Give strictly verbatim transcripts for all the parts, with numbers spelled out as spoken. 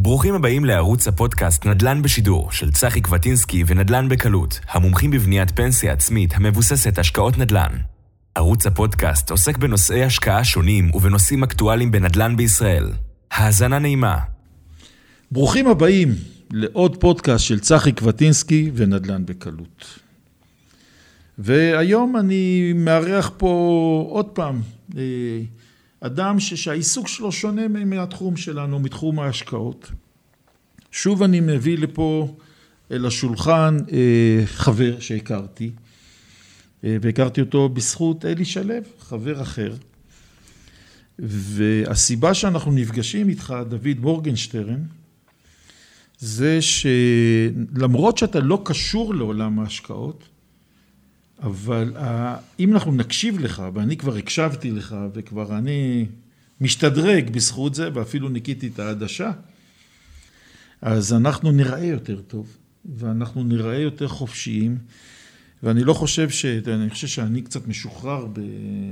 ברוכים הבאים לערוץ הפודקאסט נדל"ן בשידור של צחי קווטינסקי ונדל"ן בקלות, המומחים בבניית פנסיה עצמית המבוססת השקעות נדל"ן. ערוץ הפודקאסט עוסק בנושאי השקעה שונים ובנושאים אקטואליים בנדל"ן בישראל. האזנה נעימה. ברוכים הבאים לעוד פודקאסט של צחי קווטינסקי ונדל"ן בקלות. והיום אני מארח פה עוד פעם אדם שהעיסוק שלו שונה מהתחום שלנו, מתחום ההשקעות. שוב אני מביא לפה אל השולחן חבר שהכרתי, והכרתי אותו בזכות אלי שלו, חבר אחר. והסיבה שאנחנו נפגשים איתך, דוד מורגנשטרן, זה שלמרות שאתה לא קשור לעולם ההשקעות, אבל אם אנחנו נקשיב לך, ואני כבר הקשבתי לך, וכבר אני משתדרג בזכות זה, ואפילו ניקיתי את העדשה, אז אנחנו נראה יותר טוב, ואנחנו נראה יותר חופשיים, ואני לא חושב ש... אני חושב שאני קצת משוחרר ב...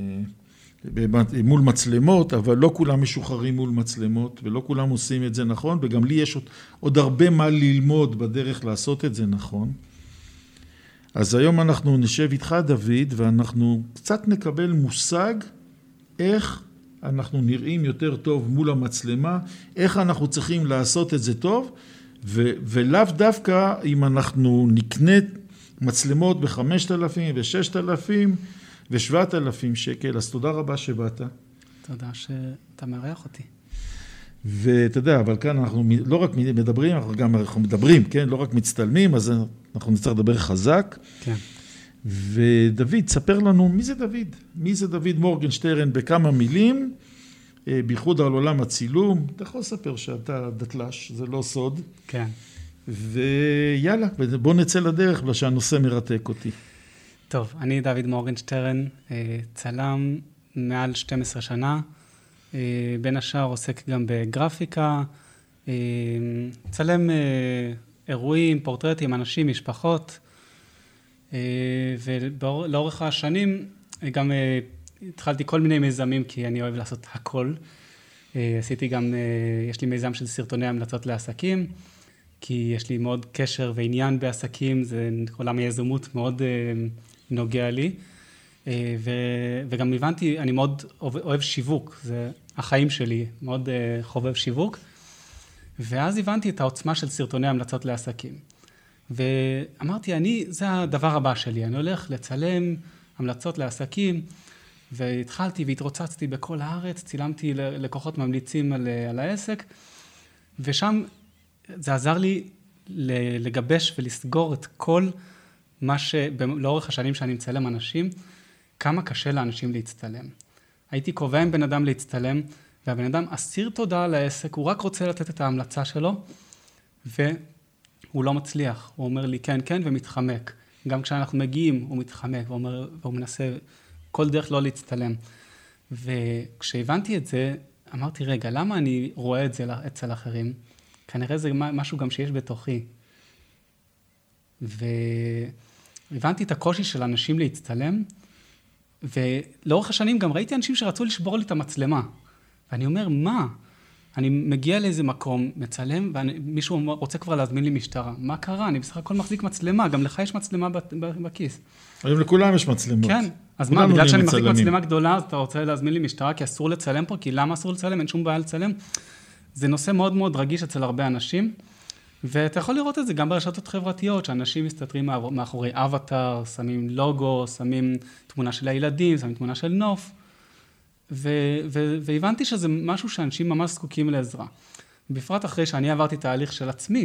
מול מצלמות, אבל לא כולם משוחררים מול מצלמות, ולא כולם עושים את זה נכון, וגם לי יש עוד, עוד הרבה מה ללמוד בדרך לעשות את זה נכון. אז היום אנחנו נשב איתך דוד, ואנחנו קצת נקבל מושג איך אנחנו נראים יותר טוב מול המצלמה, איך אנחנו צריכים לעשות את זה טוב, ו- ולאו דווקא אם אנחנו נקנה מצלמות ב-חמשת אלפים ו-ששת אלפים ו-שבעת אלפים שקל, אז תודה רבה שבאת. תודה שאתה מארח אותי. ואתה יודע, אבל כאן אנחנו לא רק מדברים, אנחנו גם אנחנו מדברים, כן? לא רק מצטלמים, אז אנחנו נצטרך לדבר חזק. כן. ודוד, ספר לנו, מי זה דוד? מי זה דוד מורגנשטרן בכמה מילים, בייחוד על עולם הצילום. אתה יכול לספר שאתה דתל"ש, זה לא סוד. כן. ויאללה, בוא נצא לדרך, ושהנושא מרתק אותי. טוב, אני דוד מורגנשטרן, צלם מעל שתים עשרה שנה, בין השאר עוסק גם בגרפיקה, צלם אירועים, פורטרטים, אנשים, משפחות, ולאורך השנים גם התחלתי כל מיני מיזמים, כי אני אוהב לעשות הכל. עשיתי גם, יש לי מיזם של סרטוני המלצות לעסקים, כי יש לי מאוד קשר ועניין בעסקים, זה עולם היזמות מאוד נוגע לי. ו, וגם הבנתי, אני מאוד אוהב שיווק, זה החיים שלי, מאוד חובב שיווק. ואז הבנתי את העוצמה של סרטוני המלצות לעסקים. ואמרתי, אני, זה הדבר הבא שלי, אני הולך לצלם המלצות לעסקים, והתחלתי והתרוצצתי בכל הארץ, צילמתי לקוחות ממליצים על, על העסק, ושם זה עזר לי לגבש ולסגור את כל מה שלאורך השנים שאני מצלם אנשים, כמה קשה לאנשים להצטלם. הייתי קובע עם בן אדם להצטלם, והבן אדם אסיר תודה על העסק, הוא רק רוצה לתת את ההמלצה שלו, והוא לא מצליח. הוא אומר לי כן, כן, ומתחמק. גם כשאנחנו מגיעים, הוא מתחמק, והוא, אומר, והוא מנסה כל דרך לא להצטלם. וכשהבנתי את זה, אמרתי, רגע, למה אני רואה את זה אצל אחרים? כנראה זה משהו גם שיש בתוכי. והבנתי את הקושי של אנשים להצטלם, ולאורך השנים גם ראיתי אנשים שרצו לשבור לי את המצלמה. ואני אומר, מה? אני מגיע לאיזה מקום, מצלם, ומישהו רוצה כבר להזמין לי משטרה. מה קרה? אני בסך הכל מחזיק מצלמה, גם לך יש מצלמה בכיס. היום לכולם יש מצלמות. כן, אז מה, בגלל שאני מחזיק מצלמה גדולה, אז אתה רוצה להזמין לי משטרה, כי אסור לצלם פה, כי למה אסור לצלם? אין שום בעיה לצלם. זה נושא מאוד מאוד רגיש אצל הרבה אנשים, ואתה יכול לראות את זה גם ברשתות חברתיות, שאנשים מסתתרים מאחורי אבטר, שמים לוגו, שמים תמונה של הילדים, שמים תמונה של נוף, ו- ו- והבנתי שזה משהו שאנשים ממש זקוקים לעזרה. בפרט אחרי שאני עברתי תהליך של עצמי,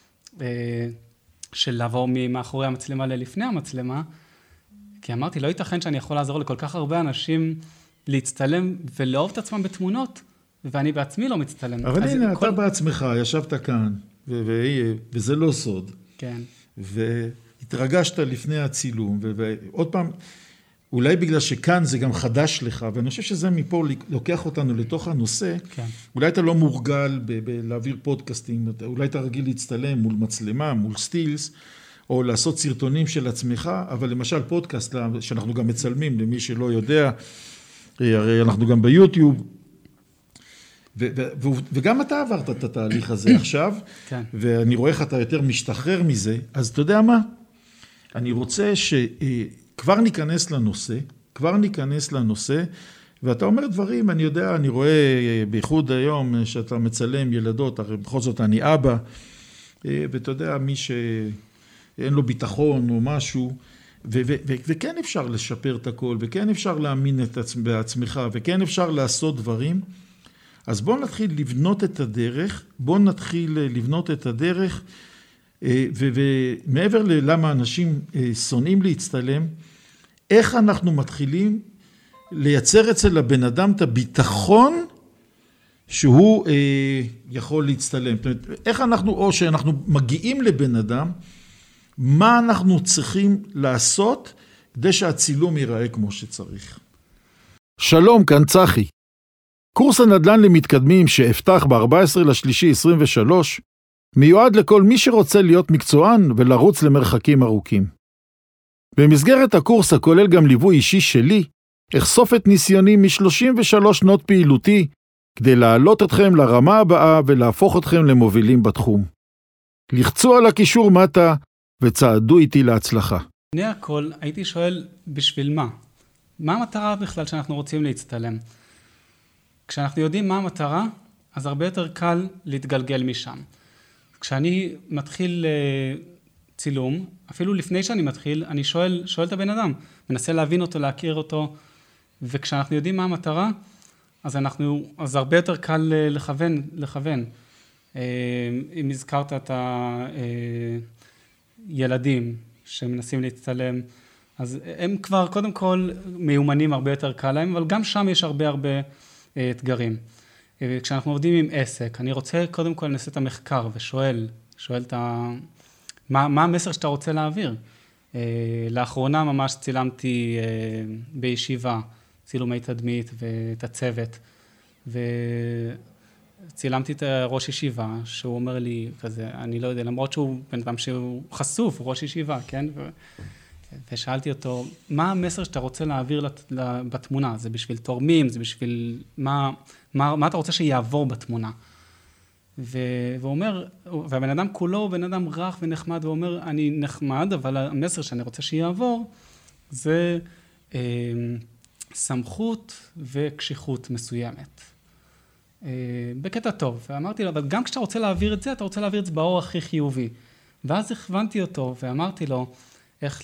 של לעבור מאחורי המצלמה ללפני המצלמה, כי אמרתי, לא ייתכן שאני יכול לעזור לכל כך הרבה אנשים להצטלם ולאהוב את עצמם בתמונות, ואני בעצמי לא מצטלם. אבל הנה, כל... אתה בעצמך, ישבת כאן, ו- ו- וזה לא סוד. כן. והתרגשת לפני הצילום, ו- ועוד פעם, אולי בגלל שכאן זה גם חדש לך, ואני חושב שזה מפה לוקח אותנו לתוך הנושא, כן. אולי אתה לא מורגל ב- ב- להעביר פודקאסטים, אולי אתה רגיל להצטלם מול מצלמה, מול סטילס, או לעשות סרטונים של עצמך, אבל למשל פודקאסט, שאנחנו גם מצלמים, למי שלא יודע, הרי אנחנו גם ביוטיוב, ו- ו- וגם אתה עברת את התהליך הזה עכשיו, כן. ואני רואה איך אתה יותר משתחרר מזה, אז אתה יודע מה? אני רוצה שכבר ניכנס לנושא, כבר ניכנס לנושא, ואתה אומר דברים, אני יודע, אני רואה בייחוד היום שאתה מצלם ילדות, הרי בכל זאת אני אבא, ואתה יודע, מי שאין לו ביטחון או משהו, ו- ו- ו- וכן אפשר לשפר את הכל, וכן אפשר להאמין את עצ- בעצמך, וכן אפשר לעשות דברים, אז בואו נתחיל לבנות את הדרך, בואו נתחיל לבנות את הדרך, ומעבר ללמה אנשים שונאים להצטלם, איך אנחנו מתחילים לייצר אצל הבן אדם את הביטחון שהוא יכול להצטלם. זאת אומרת, איך אנחנו, או שאנחנו מגיעים לבן אדם, מה אנחנו צריכים לעשות כדי שהצילום ייראה כמו שצריך. שלום, כאן צחי. קורס הנדל"ן למתקדמים שאפתח ב-ארבעה עשר לשלישי עשרים ושלוש מיועד לכל מי שרוצה להיות מקצוען ולרוץ למרחקים ארוכים. במסגרת הקורס הכולל גם ליווי אישי שלי, אחשוף את ניסיוני מ-שלושים ושלוש שנות פעילותי כדי להעלות אתכם לרמה הבאה ולהפוך אתכם למובילים בתחום. לחצו על הקישור מטה וצעדו איתי להצלחה. לפני הכל הייתי שואל בשביל מה? מה המטרה בכלל שאנחנו רוצים להצטלם? כשאנחנו יודעים מה המטרה, אז הרבה יותר קל להתגלגל משם. כשאני מתחיל צילום, אפילו לפני שאני מתחיל, אני שואל, שואל את הבן אדם, מנסה להבין אותו, להכיר אותו, וכשאנחנו יודעים מה המטרה, אז אנחנו, אז הרבה יותר קל לכוון, לכוון. אם הזכרת את הילדים שמנסים להצטלם, אז הם כבר קודם כל מיומנים, הרבה יותר קל להם, אבל גם שם יש הרבה הרבה אתגרים. כשאנחנו עובדים עם עסק, אני רוצה קודם כל לנסות את המחקר ושואל, שואל את ה... מה, מה המסר שאתה רוצה להעביר? לאחרונה ממש צילמתי בישיבה, צילומי תדמית ואת הצוות, וצילמתי את ראש ישיבה, שהוא אומר לי כזה, אני לא יודע, למרות שהוא בן אדם שהוא חשוף, ראש ישיבה, כן? ו... ושאלתי אותו, מה המסר שאתה רוצה להעביר בתמונה? זה בשביל תורמים, זה בשביל... מה, מה, מה אתה רוצה שיעבור בתמונה? והוא אומר, והבן אדם כולו הוא בן אדם רך ונחמד, והוא אומר, אני נחמד, אבל המסר שאני רוצה שיעבור, זה אה, סמכות וקשיחות מסוימת. אה, בקטע טוב. ואמרתי לו, אבל גם כשאתה רוצה להעביר את זה, אתה רוצה להעביר את זה באור הכי חיובי. ואז הכוונתי אותו, ואמרתי לו, איך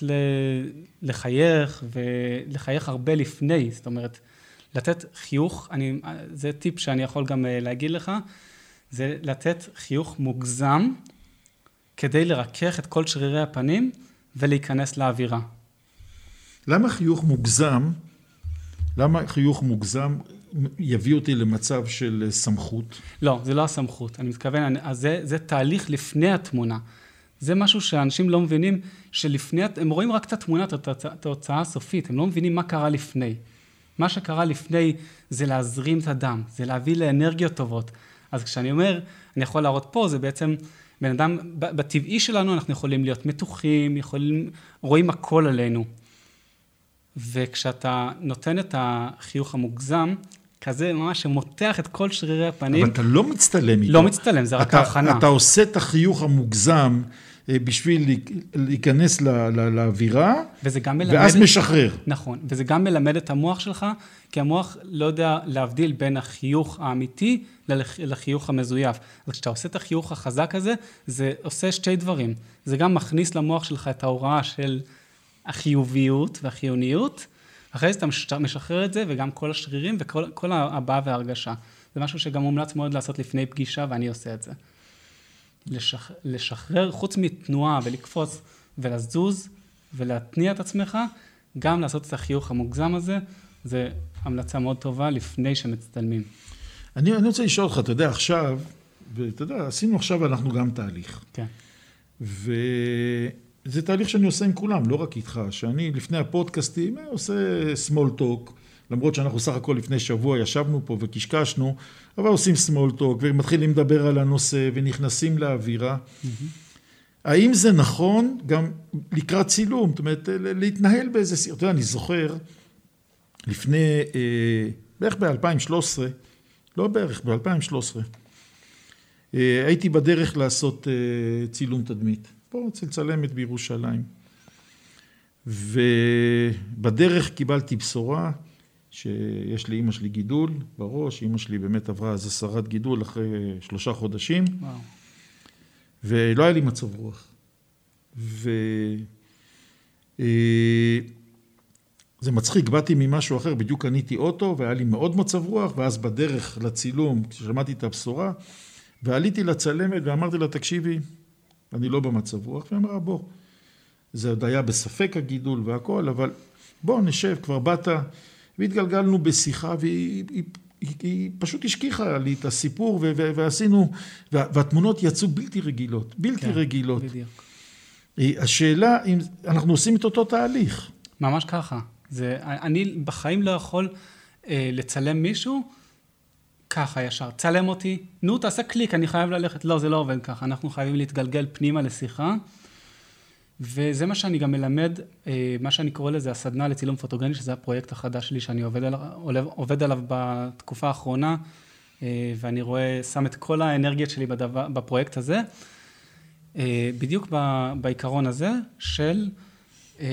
לחייך, ולחייך הרבה לפני, זאת אומרת, לתת חיוך, אני, זה טיפ שאני יכול גם להגיד לך, זה לתת חיוך מוגזם, כדי לרכך את כל שרירי הפנים, ולהיכנס לאווירה. למה חיוך מוגזם, למה חיוך מוגזם יביא אותי למצב של סמכות? לא, זה לא הסמכות, אני מתכוון, זה, זה תהליך לפני התמונה. זה משהו שאנשים לא מבינים, שלפני, הם רואים רק את התמונה, את ההוצאה הסופית, הם לא מבינים מה קרה לפני. מה שקרה לפני זה להזרים את הדם, זה להביא לאנרגיות טובות. אז כשאני אומר, אני יכול להראות פה, זה בעצם, בן אדם, בטבעי שלנו אנחנו יכולים להיות מתוחים, יכולים, רואים הכל עלינו. וכשאתה נותן את החיוך המוגזם, כזה ממש שמותח את כל שרירי הפנים. אבל אתה לא מצטלם איתו. לא מצטלם, זה רק ההכנה. אתה עושה את החיוך המוגזם בשביל להיכנס לאווירה, ואז משחרר. נכון, וזה גם מלמד את המוח שלך, כי המוח לא יודע להבדיל בין החיוך האמיתי לחיוך המזויף. אז כשאתה עושה את החיוך החזק הזה, זה עושה שתי דברים. זה גם מכניס למוח שלך את ההוראה של החיוביות והחיוניות, אחרי זה אתה משחרר את זה, וגם כל השרירים וכל כל הבעה וההרגשה. זה משהו שגם מומלץ מאוד לעשות לפני פגישה, ואני עושה את זה. לשח... לשחרר, חוץ מתנועה ולקפוץ ולזוז ולהתניע את עצמך, גם לעשות את החיוך המוגזם הזה, זה המלצה מאוד טובה לפני שמצטלמים. אני, אני רוצה לשאול אותך, אתה יודע, עכשיו, ואתה יודע, עשינו עכשיו אנחנו גם תהליך. כן. וזה תהליך שאני עושה עם כולם, לא רק איתך, שאני לפני הפודקאסטים עושה small talk, למרות שאנחנו סך הכל לפני שבוע ישבנו פה וקשקשנו, אבל עושים small talk ומתחילים לדבר על הנושא ונכנסים לאווירה. Mm-hmm. האם זה נכון גם לקראת צילום? זאת אומרת, להתנהל באיזה סרט. אתה יודע, אני זוכר, לפני, בערך ב-אלפיים ושלוש עשרה, לא בערך, ב-אלפיים ושלוש עשרה. הייתי בדרך לעשות צילום תדמית. פה אצל צלמת בירושלים. ובדרך קיבלתי בשורה שיש לי אמא שלי גידול בראש, אמא שלי באמת עברה אז הסרת גידול אחרי שלושה חודשים. וואו. ולא היה לי מצב רוח. ו... זה מצחיק, באתי ממשהו אחר, בדיוק קניתי אוטו, והיה לי מאוד מצב רוח, ואז בדרך לצילום, כששמעתי את הבשורה, ועליתי לצלמת ואמרתי לה, תקשיבי, אני לא במצב רוח, והיא אמרה, בוא, זה עוד היה בספק הגידול והכל, אבל בוא נשב, כבר באת, והתגלגלנו בשיחה, והיא היא, היא, היא פשוט השכיחה לי את הסיפור, ו- ו- ועשינו, וה- והתמונות יצאו בלתי רגילות, בלתי כן, רגילות. בדיוק. השאלה, אם אנחנו עושים את אותו תהליך. ממש ככה. זה, אני בחיים לא יכול אה, לצלם מישהו ככה ישר. צלם אותי, נו, תעשה קליק, אני חייב ללכת. לא, זה לא עובד ככה. אנחנו חייבים להתגלגל פנימה לשיחה, וזה מה שאני גם מלמד, אה, מה שאני קורא לזה, הסדנה לצילום פוטוגני, שזה הפרויקט החדש שלי, שאני עובד עליו, עובד עליו בתקופה האחרונה, אה, ואני רואה, שם את כל האנרגיות שלי בדבר, בפרויקט הזה, אה, בדיוק ב, בעיקרון הזה של... אה,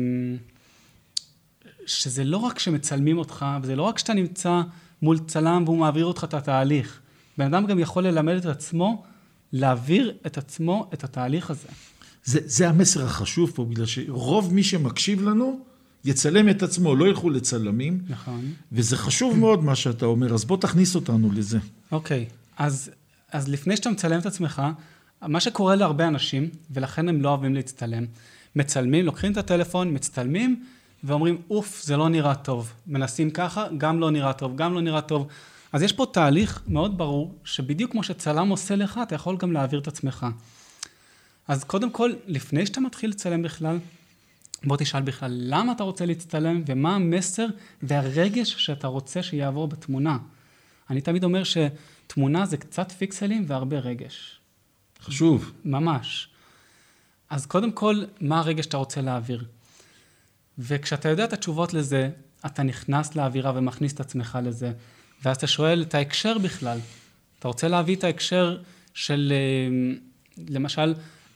שזה לא רק שמצלמים אותך, וזה לא רק שאתה נמצא מול צלם והוא מעביר אותך את התהליך. בן אדם גם יכול ללמד את עצמו, להעביר את עצמו את התהליך הזה. זה, זה המסר החשוב פה, בגלל שרוב מי שמקשיב לנו, יצלם את עצמו, לא ילכו לצלמים. נכון. וזה חשוב מאוד מה שאתה אומר, אז בוא תכניס אותנו לזה. אוקיי, אז, אז לפני שאתה מצלם את עצמך, מה שקורה להרבה אנשים, ולכן הם לא אוהבים להצטלם, מצלמים, לוקחים את הטלפון, מצטלמים, ואומרים, אוף, זה לא נראה טוב. מנסים ככה, גם לא נראה טוב, גם לא נראה טוב. אז יש פה תהליך מאוד ברור, שבדיוק כמו שצלם עושה לך, אתה יכול גם להעביר את עצמך. אז קודם כל, לפני שאתה מתחיל לצלם בכלל, בוא תשאל בכלל, למה אתה רוצה להצטלם, ומה המסר והרגש שאתה רוצה שיעבור בתמונה. אני תמיד אומר שתמונה זה קצת פיקסלים והרבה רגש. חשוב. ממש. אז קודם כל, מה הרגש שאתה רוצה להעביר? וכשאתה יודע את התשובות לזה, אתה נכנס לאווירה ומכניס את עצמך לזה, ואז אתה שואל את ההקשר בכלל. אתה רוצה להביא את ההקשר של, למשל,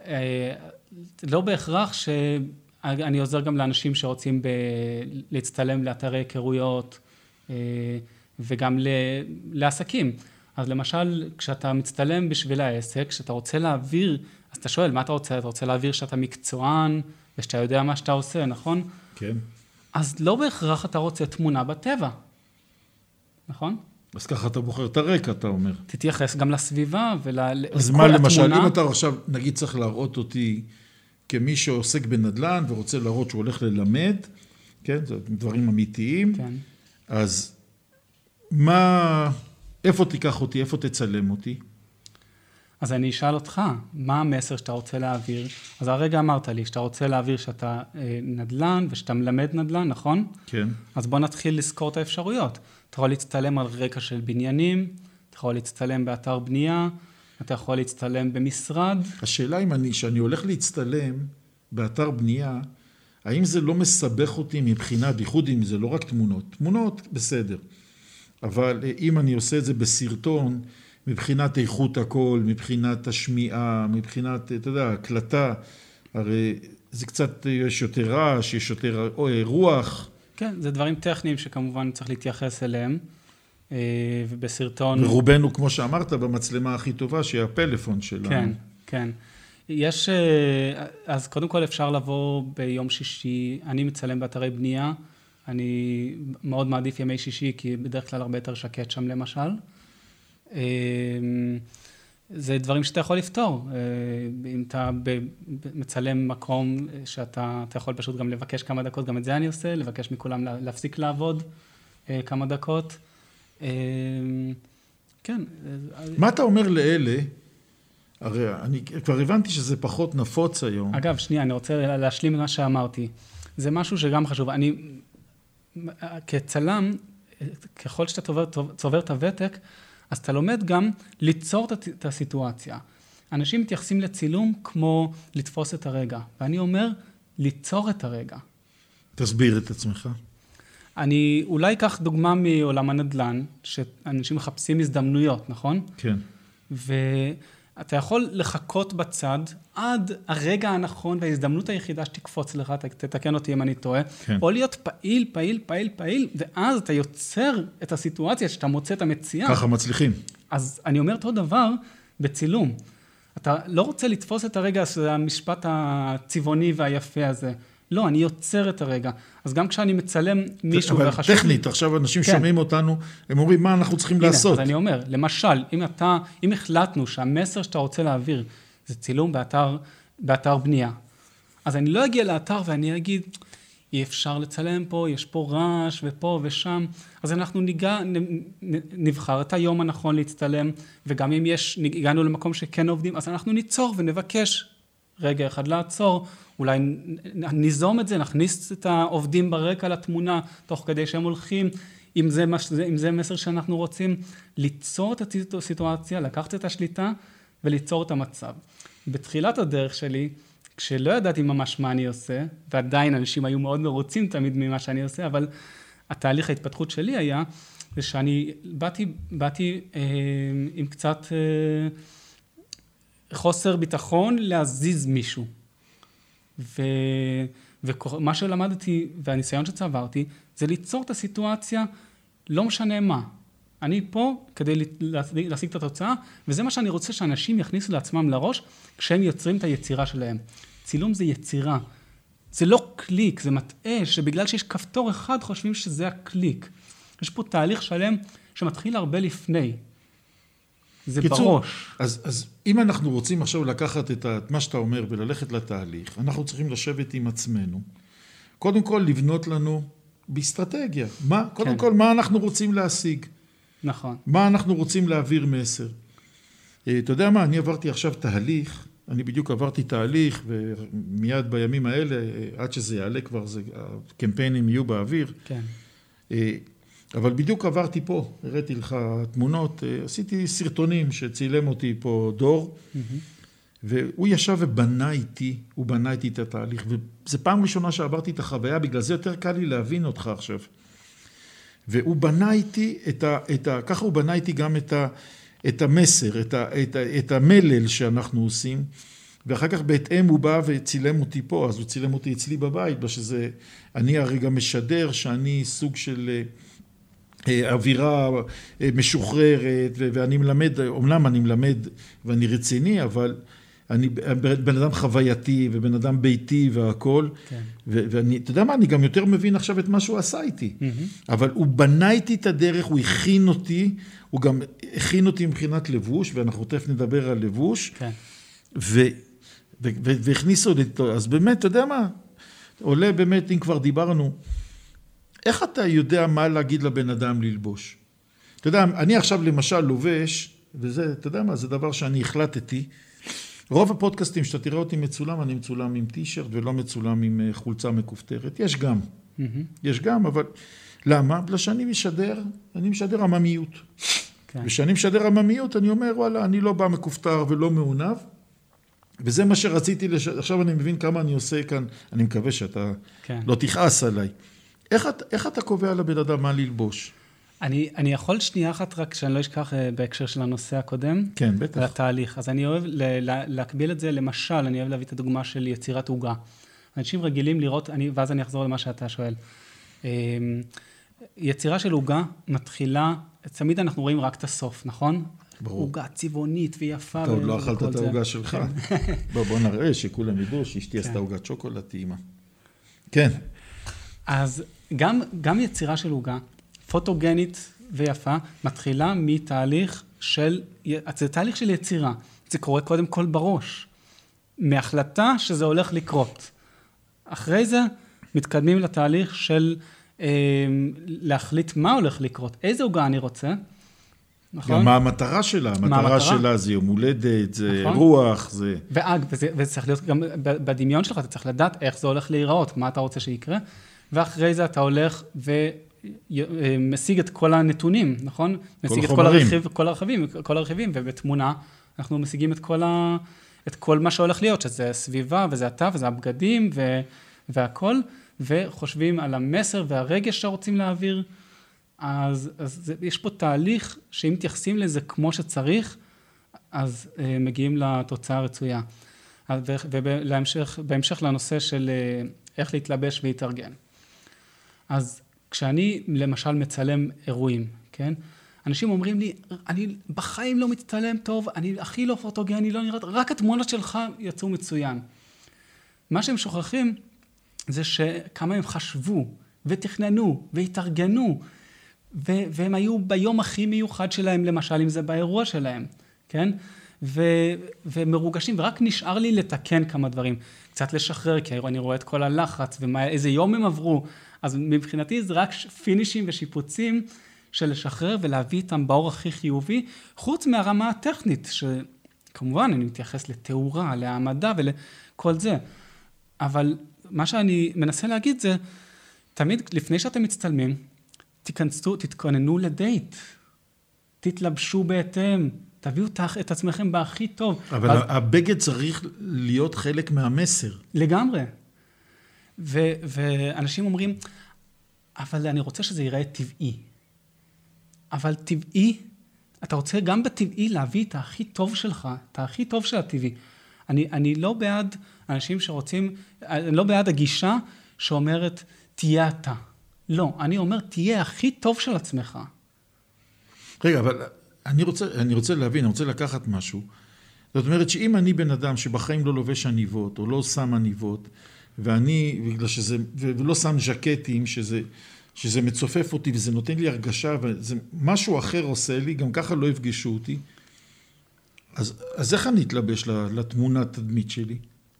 לא בהכרח שאני עוזר גם לאנשים שרוצים ב- להצטלם לאתרי היכרויות, וגם לעסקים. אז למשל, כשאתה מצטלם בשביל העסק, כשאתה רוצה להעביר, אז אתה שואל, מה אתה רוצה? אתה רוצה להעביר שאתה מקצוען, ושאתה יודע מה שאתה עושה, נכון? כן. אז לא בהכרח אתה רוצה תמונה בטבע, נכון? אז ככה אתה בוחר את הרקע, אתה אומר. תתייחס גם לסביבה ולכל התמונה. אז מה למשל, אם אתה עכשיו, נגיד צריך להראות אותי כמי שעוסק בנדל"ן, ורוצה להראות שהוא הולך ללמד, כן? זה דברים אמיתיים. כן. אז מה, איפה תיקח אותי, איפה תצלם אותי? אז אני אשאל אותך, מה המסר שאתה רוצה להעביר? אז הרגע אמרת לי, שאתה רוצה להעביר שאתה נדל"ן, ושאתה מלמד נדל"ן, נכון? כן. אז בוא נתחיל לזכור את האפשרויות. אתה יכול להצטלם על רקע של בניינים, אתה יכול להצטלם באתר בנייה, אתה יכול להצטלם במשרד. השאלה אם אני, שאני הולך להצטלם באתר בנייה, האם זה לא מסבך אותי מבחינה, בייחוד אם זה לא רק תמונות. תמונות, בסדר. אבל אם אני עושה את זה בסרטון, מבחינת איכות הכל, מבחינת השמיעה, מבחינת, אתה יודע, הקלטה, הרי זה קצת, יש יותר רעש, יש יותר רוח. כן, זה דברים טכניים שכמובן צריך להתייחס אליהם, ובסרטון... ורובנו, כמו שאמרת, במצלמה הכי טובה, שהיא הפלאפון שלנו. כן, כן. יש, אז קודם כל אפשר לבוא ביום שישי, אני מצלם באתרי בנייה, אני מאוד מעדיף ימי שישי, כי בדרך כלל הרבה יותר שקט שם למשל. זה דברים שאתה יכול לפתור. אם אתה מצלם מקום שאתה אתה יכול פשוט גם לבקש כמה דקות, גם את זה אני עושה, לבקש מכולם להפסיק לעבוד כמה דקות. כן. מה אתה אומר לאלה? הרי אני כבר הבנתי שזה פחות נפוץ היום. אגב, שנייה, אני רוצה להשלים את מה שאמרתי. זה משהו שגם חשוב. אני, כצלם, ככל שאתה צובר, צובר את הוותק, אז אתה לומד גם ליצור את הסיטואציה. אנשים מתייחסים לצילום כמו לתפוס את הרגע, ואני אומר, ליצור את הרגע. תסביר את עצמך. אני אולי אקח דוגמה מעולם הנדל"ן, שאנשים מחפשים הזדמנויות, נכון? כן. ואתה יכול לחכות בצד עד הרגע הנכון וההזדמנות היחידה שתקפוץ לך, תתקן אותי אם אני טועה, כן. או להיות פעיל, פעיל, פעיל, פעיל, ואז אתה יוצר את הסיטואציה שאתה מוצא את המציאה. ככה מצליחים. אז אני אומר אותו דבר בצילום. אתה לא רוצה לתפוס את הרגע, שזה המשפט הצבעוני והיפה הזה. לא, אני יוצר את הרגע. אז גם כשאני מצלם מישהו אבל וחשוב... אבל טכנית, עכשיו אנשים כן. שומעים אותנו, הם אומרים, מה אנחנו צריכים הנה, לעשות? אז אני אומר, למשל, אם אתה, אם החלטנו שהמסר שאתה רוצה להעביר, זה צילום באתר, באתר בנייה, אז אני לא אגיע לאתר ואני אגיד, אי אפשר לצלם פה, יש פה רעש ופה ושם, אז אנחנו ניגע, נבחר את היום הנכון להצטלם, וגם אם יש, הגענו למקום שכן עובדים, אז אנחנו ניצור ונבקש רגע אחד לעצור, אולי ניזום את זה, נכניס את העובדים ברקע לתמונה, תוך כדי שהם הולכים, אם זה, אם זה מסר שאנחנו רוצים, ליצור את הסיטואציה, לקחת את השליטה וליצור את המצב. בתחילת הדרך שלי, כשלא ידעתי ממש מה אני עושה, ועדיין אנשים היו מאוד מרוצים תמיד ממה שאני עושה, אבל התהליך ההתפתחות שלי היה, זה שאני באתי, באתי אה, עם קצת אה, חוסר ביטחון להזיז מישהו. ו, ומה שלמדתי, והניסיון שצברתי, זה ליצור את הסיטואציה, לא משנה מה. אני פה כדי להשיג את התוצאה, וזה מה שאני רוצה שאנשים יכניסו לעצמם לראש, כשהם יוצרים את היצירה שלהם. צילום זה יצירה. זה לא קליק, זה מטעה, שבגלל שיש כפתור אחד חושבים שזה הקליק. יש פה תהליך שלם שמתחיל הרבה לפני. זה קיצור, בראש. אז, אז אם אנחנו רוצים עכשיו לקחת את, את מה שאתה אומר וללכת לתהליך, אנחנו צריכים לשבת עם עצמנו. קודם כל לבנות לנו באסטרטגיה. מה, קודם כן. כל, מה אנחנו רוצים להשיג? נכון. מה אנחנו רוצים להעביר מסר? אתה יודע מה, אני עברתי עכשיו תהליך, אני בדיוק עברתי תהליך, ומיד בימים האלה, עד שזה יעלה כבר, זה, הקמפיינים יהיו באוויר. כן. אבל בדיוק עברתי פה, הראיתי לך תמונות, עשיתי סרטונים שצילם אותי פה דור, mm-hmm. והוא ישב ובנה איתי, הוא בנה איתי את התהליך, וזו פעם ראשונה שעברתי את החוויה, בגלל זה יותר קל לי להבין אותך עכשיו. והוא בנה איתי, את ה, את ה, ככה הוא בנה איתי גם את, ה, את המסר, את, ה, את, ה, את המלל שאנחנו עושים, ואחר כך בהתאם הוא בא וצילם אותי פה, אז הוא צילם אותי אצלי בבית, שזה, אני הרי גם משדר שאני סוג של אווירה משוחררת, ואני מלמד, אומנם אני מלמד ואני רציני, אבל אני בן אדם חווייתי ובן אדם ביתי והכל, כן. ואני, אתה יודע מה, אני גם יותר מבין עכשיו את מה שהוא עשה איתי, mm-hmm. אבל הוא בנה איתי את הדרך, הוא הכין אותי, הוא גם הכין אותי מבחינת לבוש, ואנחנו תכף נדבר על לבוש, כן. ו, ו, ו, והכניסו אותי, אז באמת, אתה יודע מה, עולה באמת, אם כבר דיברנו, איך אתה יודע מה להגיד לבן אדם ללבוש? אתה יודע, אני עכשיו למשל לובש, וזה, אתה יודע מה, זה דבר שאני החלטתי, רוב הפודקאסטים שאתה תראה אותי מצולם, אני מצולם עם טישרט ולא מצולם עם חולצה מקופטרת. יש גם, mm-hmm. יש גם, אבל למה? בגלל שאני משדר, אני משדר עממיות. כן. ושאני משדר עממיות, אני אומר, וואלה, אני לא בא מקופטר ולא מעונב, וזה מה שרציתי, לש... עכשיו אני מבין כמה אני עושה כאן, אני מקווה שאתה כן. לא תכעס עליי. איך, איך אתה קובע לבן אדם מה ללבוש? אני, אני יכול שנייה אחת רק שאני לא אשכח בהקשר של הנושא הקודם. כן, בטח. לתהליך. אז אני אוהב ל, ל, להקביל את זה, למשל, אני אוהב להביא את הדוגמה של יצירת עוגה. אנשים רגילים לראות, אני, ואז אני אחזור למה שאתה שואל. יצירה של עוגה מתחילה, תמיד אנחנו רואים רק את הסוף, נכון? ברור. עוגה צבעונית ויפה. אתה עוד לא אכלת את העוגה שלך. בוא, בוא נראה שכולם ידעו שאשתי עשתה עוגת שוקולד טעימה. כן. אז גם, גם יצירה של עוגה, פוטוגנית ויפה, מתחילה מתהליך של, זה תהליך של יצירה. זה קורה קודם כל בראש. מהחלטה שזה הולך לקרות. אחרי זה מתקדמים לתהליך של אה, להחליט מה הולך לקרות. איזה עוגה אני רוצה. נכון? גם מה המטרה שלה. המטרה, המטרה שלה זה יום הולדת, זה נכון? רוח, זה... ואג, וזה, וזה צריך להיות גם בדמיון שלך, אתה צריך לדעת איך זה הולך להיראות, מה אתה רוצה שיקרה. ואחרי זה אתה הולך ומשיג את כל הנתונים, נכון? משיג את כל הרכיב, כל הרכיבים, כל הרכיבים, ובתמונה אנחנו משיגים את כל ה, את כל מה שהולך להיות, שזה סביבה, וזה אתה, וזה הבגדים, ו, והכל, וחושבים על המסר והרגש שרוצים להעביר, אז, אז זה, יש פה תהליך שאם מתייחסים לזה כמו שצריך, אז אה, מגיעים לתוצאה הרצויה. ובהמשך, בהמשך לנושא של אה, איך להתלבש ולהתארגן. אז כשאני למשל מצלם אירועים, כן? אנשים אומרים לי, אני בחיים לא מצטלם טוב, אני הכי לא פוטוגני, לא נראית, רק התמונות שלך יצאו מצוין. מה שהם שוכחים זה שכמה הם חשבו ותכננו והתארגנו, ו- והם היו ביום הכי מיוחד שלהם, למשל אם זה באירוע שלהם, כן? ו- ומרוגשים, ורק נשאר לי לתקן כמה דברים, קצת לשחרר, כי אני רואה את כל הלחץ ואיזה יום הם עברו, אז מבחינתי זה רק פינישים ושיפוצים של לשחרר ולהביא איתם באור הכי חיובי, חוץ מהרמה הטכנית, שכמובן אני מתייחס לתאורה, להעמדה ולכל זה. אבל מה שאני מנסה להגיד זה, תמיד לפני שאתם מצטלמים, תיכנסו, תתכוננו לדייט, תתלבשו בהתאם, תביאו את עצמכם בהכי טוב. אבל ואז... הבגד צריך להיות חלק מהמסר. לגמרי. ו- ואנשים אומרים, אבל אני רוצה שזה ייראה טבעי. אבל טבעי, אתה רוצה גם בטבעי להביא את הכי טוב שלך, את הכי טוב של הטבעי. אני, אני לא בעד אנשים שרוצים, אני לא בעד הגישה שאומרת, תהיה אתה. לא, אני אומר, תהיה הכי טוב של עצמך. רגע, אבל אני רוצה, אני רוצה להבין, אני רוצה לקחת משהו. זאת אומרת שאם אני בן אדם שבחיים לא לובש עניבות, או לא שם עניבות, ואני, בגלל שזה, ולא שם ז'קטים, שזה, שזה מצופף אותי, וזה נותן לי הרגשה, וזה משהו אחר עושה לי, גם ככה לא יפגשו אותי. אז, אז איך אני אתלבש לתמונת תדמית שלי?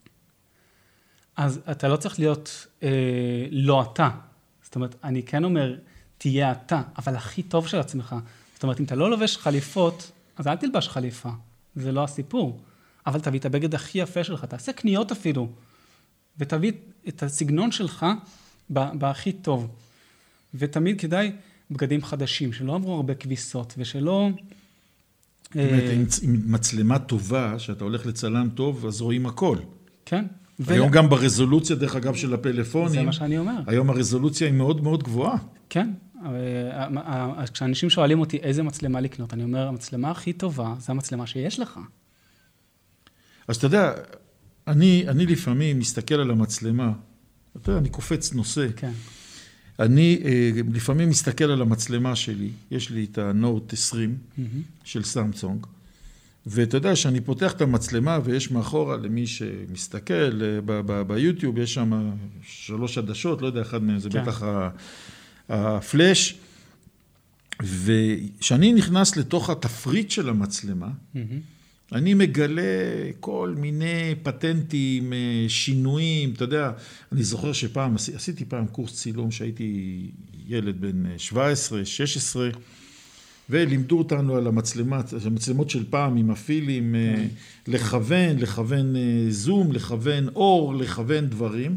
אז אתה לא צריך להיות אה, לא אתה. זאת אומרת, אני כן אומר, תהיה אתה, אבל הכי טוב של עצמך. זאת אומרת, אם אתה לא לובש חליפות, אז אל תלבש חליפה. זה לא הסיפור. אבל תביא את הבגד הכי יפה שלך, תעשה קניות אפילו. ותביא את הסגנון שלך בהכי טוב. ותמיד כדאי בגדים חדשים, שלא עברו הרבה כביסות, ושלא... באמת, עם, עם מצלמה טובה, שאתה הולך לצלם טוב, אז רואים הכל. כן. היום גם ברזולוציה, דרך אגב, של הפלאפונים. זה מה שאני אומר. היום הרזולוציה היא מאוד מאוד גבוהה. כן. כשאנשים שואלים אותי איזה מצלמה לקנות, אני אומר, המצלמה הכי טובה, זה המצלמה שיש לך. אז אתה יודע, אני, אני לפעמים מסתכל על המצלמה, אתה יודע, אני קופץ נושא. כן. אני לפעמים מסתכל על המצלמה שלי, יש לי את הנוט עשרים של סמסונג, ואתה יודע שאני פותח את המצלמה ויש מאחורה למי שמסתכל ביוטיוב, יש שם שלוש עדשות, לא יודע, אחד מהם זה בטח הפלאש, ושאני נכנס לתוך התפריט של המצלמה, אני מגלה כל מיני פטנטים, שינויים, אתה יודע, אני זוכר שפעם, עשיתי פעם קורס צילום שהייתי ילד בן שבע עשרה, שש עשרה, ולימדו אותנו על המצלמות, המצלמות של פעם עם הפילים, לכוון, לכוון זום, לכוון אור, לכוון דברים.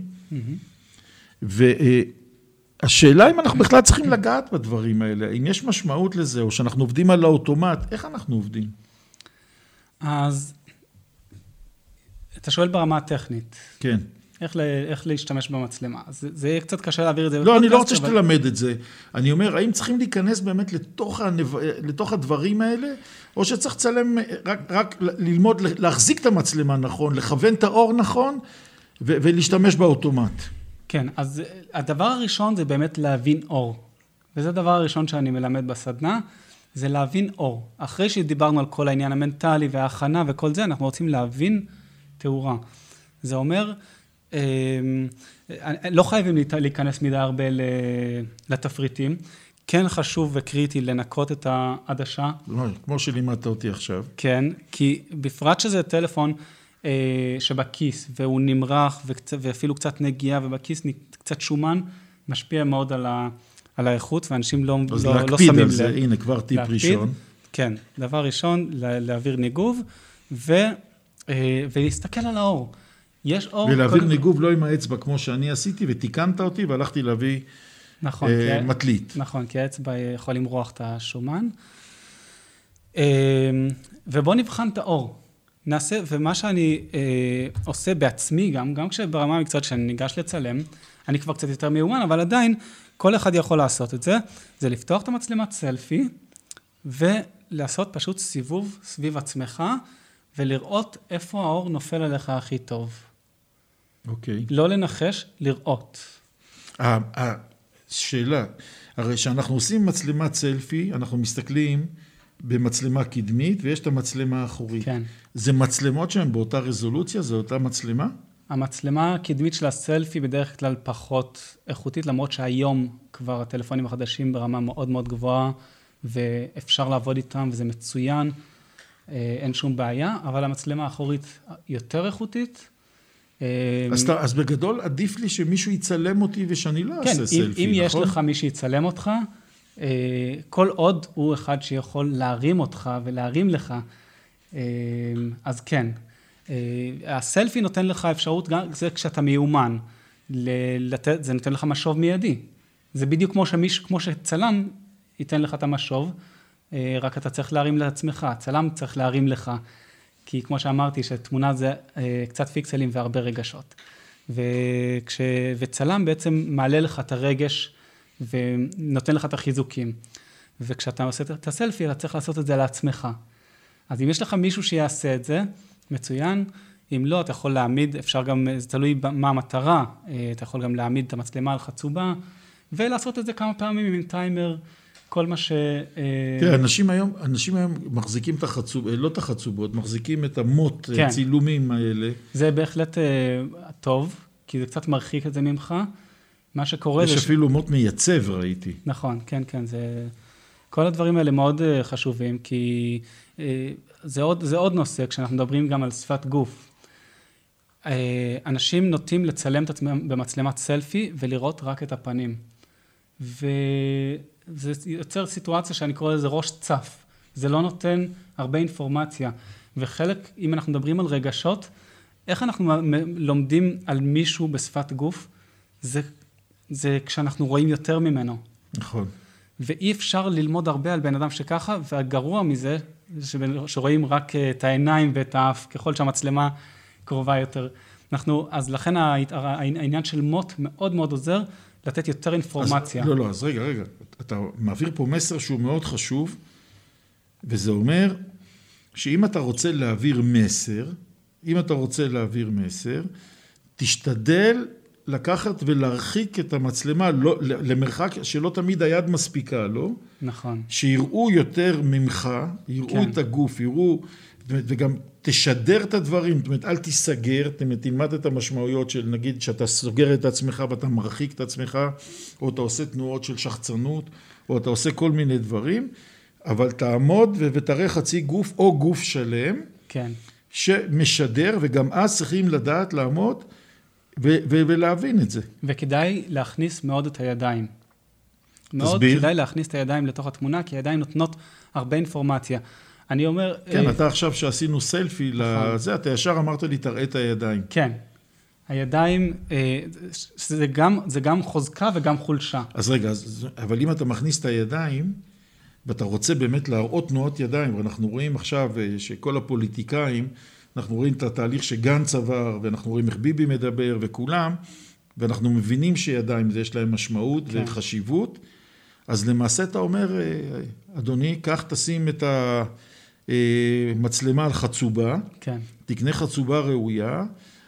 והשאלה אם אנחנו בכלל צריכים לגעת בדברים האלה, אם יש משמעות לזה, או שאנחנו עובדים על האוטומט, איך אנחנו עובדים? אז אתה שואל ברמה הטכנית. כן. איך, איך להשתמש במצלמה. זה, זה יהיה קצת קשה להעביר את זה. לא, אני לא רוצה שתלמד את זה. אני אומר, האם צריכים להיכנס באמת לתוך, הנב... לתוך הדברים האלה, או שצריך לצלם, רק, רק ללמוד, להחזיק את המצלמה נכון, לכוון את האור נכון, ו... ולהשתמש באוטומט. כן, אז הדבר הראשון זה באמת להבין אור. וזה הדבר הראשון שאני מלמד בסדנה, זה להבין אור. אחרי שדיברנו על כל העניין המנטלי וההכנה וכל זה, אנחנו רוצים להבין תאורה. זה אומר, לא חייבים להיכנס מדי הרבה לתפריטים, כן חשוב וקריטי לנקות את העדשה. כמו שלימדת אותי עכשיו. כן, כי בפרט שזה טלפון שבכיס, והוא נמרח ואפילו קצת נגיעה, ובכיס קצת שומן, משפיע מאוד על ה... על האיכות, ואנשים לא, אז לא, להקפיד לא שמים על זה, לב. הנה, כבר טיפ להקפיד, ראשון. כן, דבר ראשון, להעביר ניגוב, ו, ולהסתכל על האור. יש אור... ולהעביר כל... ניגוב לא עם האצבע, כמו שאני עשיתי, ותיקנת אותי, והלכתי להביא נכון, אה, כי, מטלית. נכון, כי האצבע יכול למרוח את השומן. אה, ובוא נבחן את האור. נעשה, ומה שאני אה, עושה בעצמי גם, גם כשברמה המקצועית שאני ניגש לצלם, אני כבר קצת יותר מיומן, אבל עדיין כל אחד יכול לעשות את זה, זה לפתוח את המצלמת סלפי, ולעשות פשוט סיבוב סביב עצמך, ולראות איפה האור נופל עליך הכי טוב. אוקיי. לא לנחש, לראות. השאלה, הרי שאנחנו עושים מצלמת סלפי, אנחנו מסתכלים במצלמה קדמית, ויש את המצלמה האחורית. כן. זה מצלמות שהן באותה רזולוציה? זה אותה מצלמה? המצלמה הקדמית של הסלפי בדרך כלל פחות איכותית, למרות שהיום כבר הטלפונים החדשים ברמה מאוד מאוד גבוהה, ואפשר לעבוד איתם, וזה מצוין, אין שום בעיה, אבל המצלמה האחורית יותר איכותית. אז, אז בגדול עדיף לי שמישהו יצלם אותי ושאני לא כן, אעשה אם, סלפי, אם נכון? יש לך מי שיצלם אותך, כל עוד הוא אחד שיכול להרים אותך ולהרים לך, אז כן. הסלפי נותן לך אפשרות, זה כשאתה מיומן, לתת, זה נותן לך משוב מיידי. זה בדיוק כמו שמיש, כמו שצלם ייתן לך את המשוב, רק אתה צריך להרים לעצמך, צלם צריך להרים לך, כי כמו שאמרתי, שתמונה זה קצת פיקסלים והרבה רגשות. וכש, וצלם בעצם מעלה לך את הרגש, ונותן לך את החיזוקים. וכשאתה עושה את הסלפי, אתה צריך לעשות את זה לעצמך. אז אם יש לך מישהו שיעשה את זה, מצוין. אם לא, אתה יכול להעמיד, אפשר גם, זה תלוי מה המטרה, אתה יכול גם להעמיד את המצלמה על חצובה, ולעשות את זה כמה פעמים עם טיימר, כל מה ש... תראה, אנשים היום, אנשים היום מחזיקים את החצובות, לא את החצובות, מחזיקים את המוט, כן. צילומים האלה. זה בהחלט טוב, כי זה קצת מרחיק את זה ממך. מה שקורה... יש לש... אפילו מוט מייצב, ראיתי. נכון, כן, כן, זה... כל הדברים האלה מאוד חשובים, כי זה עוד, זה עוד נושא, כשאנחנו מדברים גם על שפת גוף. אנשים נוטים לצלם את עצמם במצלמת סלפי, ולראות רק את הפנים. וזה יוצר סיטואציה שאני קורא לזה ראש צף. זה לא נותן הרבה אינפורמציה. וחלק, אם אנחנו מדברים על רגשות, איך אנחנו לומדים על מישהו בשפת גוף? זה, זה כשאנחנו רואים יותר ממנו. נכון. ואי אפשר ללמוד הרבה על בן אדם שככה, והגרוע מזה, שרואים רק את העיניים ואת האף, ככל שהמצלמה קרובה יותר. אנחנו, אז לכן העניין של מוט מאוד מאוד עוזר, לתת יותר אינפורמציה. אז, לא, לא, אז רגע, רגע. אתה מעביר פה מסר שהוא מאוד חשוב, וזה אומר שאם אתה רוצה להעביר מסר, אם אתה רוצה להעביר מסר, תשתדל לקחת ולהרחיק את המצלמה לא, למרחק שלא תמיד היד מספיקה, לא? נכון. שיראו יותר ממך, יראו כן. את הגוף, יראו, וגם תשדר את הדברים, זאת אומרת, אל תיסגר, תלמד את המשמעויות של, נגיד, שאתה סוגר את עצמך ואתה מרחיק את עצמך, או אתה עושה תנועות של שחצנות, או אתה עושה כל מיני דברים, אבל תעמוד ותראה חצי גוף או גוף שלם, כן. שמשדר, וגם אז צריכים לדעת לעמוד, ו- ו- ולהבין את זה. וכדאי להכניס מאוד את הידיים. מאוד תסביר. כדאי להכניס את הידיים לתוך התמונה, כי הידיים נותנות הרבה אינפורמציה. אני אומר... כן, אה, אתה עכשיו שעשינו סלפי לזה, אתה ישר אמרת לי, תראה את הידיים. כן. הידיים, אה, זה גם, זה גם חוזקה וגם חולשה. אז רגע, אז, אבל אם אתה מכניס את הידיים, ואתה רוצה באמת להראות תנועות ידיים, ואנחנו רואים עכשיו שכל הפוליטיקאים, אנחנו רואים את התהליך שגנץ עבר, ואנחנו רואים איך ביבי מדבר, וכולם, ואנחנו מבינים שידיים, זה יש להם משמעות כן. וחשיבות, אז למעשה אתה אומר, אדוני, כך תשים את המצלמה על חצובה, כן. תקנה חצובה ראויה,